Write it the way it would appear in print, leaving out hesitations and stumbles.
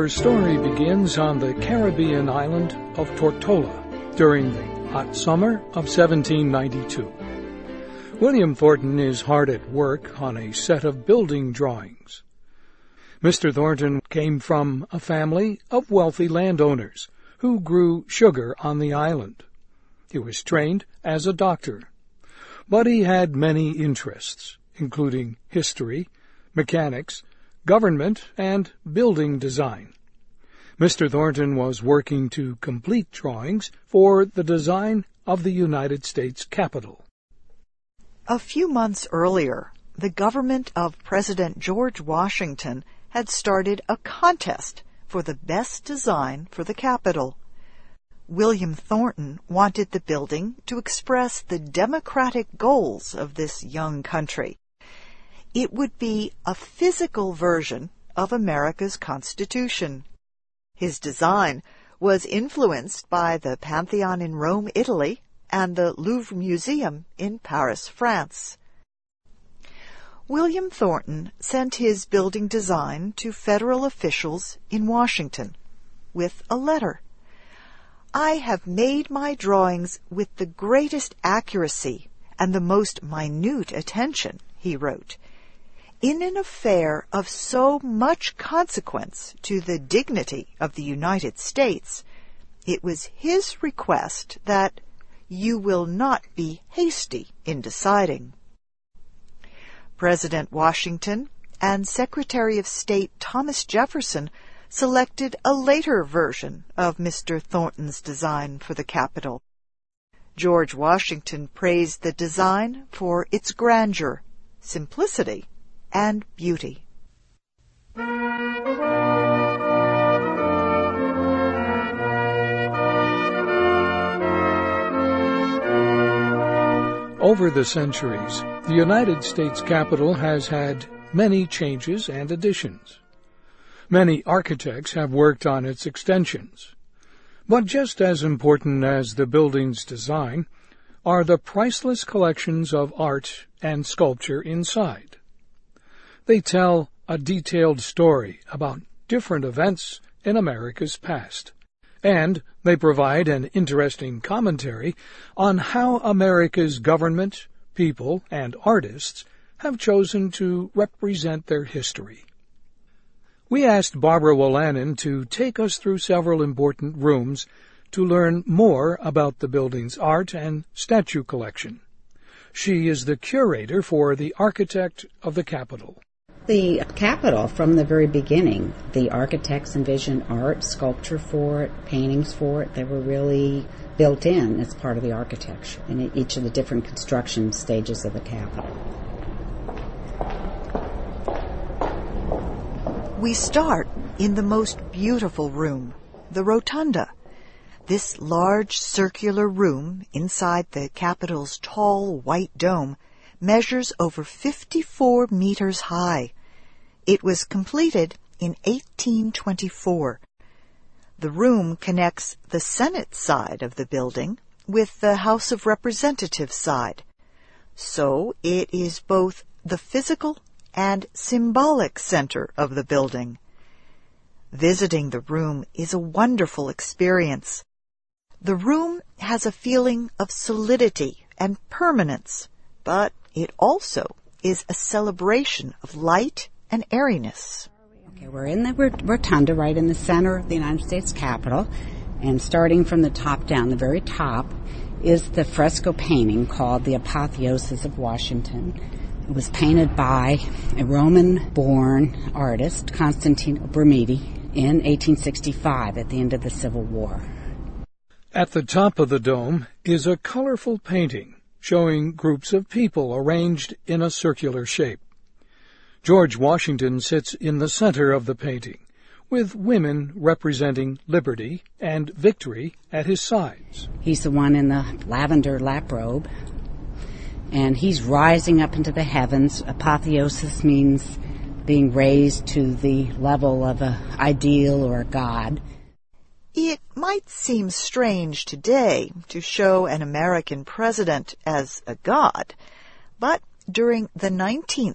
Our story begins on the Caribbean island of Tortola during the hot summer of 1792. William Thornton is hard at work on a set of building drawings. Mr. Thornton came from a family of wealthy landowners who grew sugar on the island. He was trained as a doctor, but he had many interests, including history, mechanics, government, and building design. Mr. Thornton was working to complete drawings for the design of the United States Capitol. A few months earlier, the government of President George Washington had started a contest for the best design for the Capitol. William Thornton wanted the building to express the democratic goals of this young country. It would be a physical version of America's Constitution. His design was influenced by the Pantheon in Rome, Italy, and the Louvre Museum in Paris, France. William Thornton sent his building design to federal officials in Washington with a letter. "I have made my drawings with the greatest accuracy and the most minute attention," he wrote. "In an affair of so much consequence to the dignity of the United States, it was his request that you will not be hasty in deciding." President Washington and Secretary of State Thomas Jefferson selected a later version of Mr. Thornton's design for the Capitol. George Washington praised the design for its grandeur, simplicity, and beauty. Over the centuries, the United States Capitol has had many changes and additions. Many architects have worked on its extensions. But just as important as the building's design are the priceless collections of art and sculpture inside. They tell a detailed story about different events in America's past, and they provide an interesting commentary on how America's government, people, and artists have chosen to represent their history. We asked Barbara Wolanin to take us through several important rooms to learn more about the building's art and statue collection. She is the curator for the architect of the Capitol. The Capitol, from the very beginning, the architects envisioned art, sculpture for it, paintings for it. They were really built in as part of the architecture in each of the different construction stages of the Capitol. We start in the most beautiful room, the Rotunda. This large circular room inside the Capitol's tall white dome measures over 54 meters high. It was completed in 1824. The room connects the Senate side of the building with the House of Representatives side. So it is both the physical and symbolic center of the building. Visiting the room is a wonderful experience. The room has a feeling of solidity and permanence, but it also is a celebration of light and airiness. Okay, we're in the rotunda right in the center of the United States Capitol, and starting from the top down, the very top, is the fresco painting called The Apotheosis of Washington. It was painted by a Roman-born artist, Constantine Brumidi, in 1865 at the end of the Civil War. At the top of the dome is a colorful painting showing groups of people arranged in a circular shape. George Washington sits in the center of the painting, with women representing liberty and victory at his sides. He's the one in the lavender lap robe, and he's rising up into the heavens. Apotheosis means being raised to the level of an ideal or a god. It might seem strange today to show an American president as a god, but during the 19th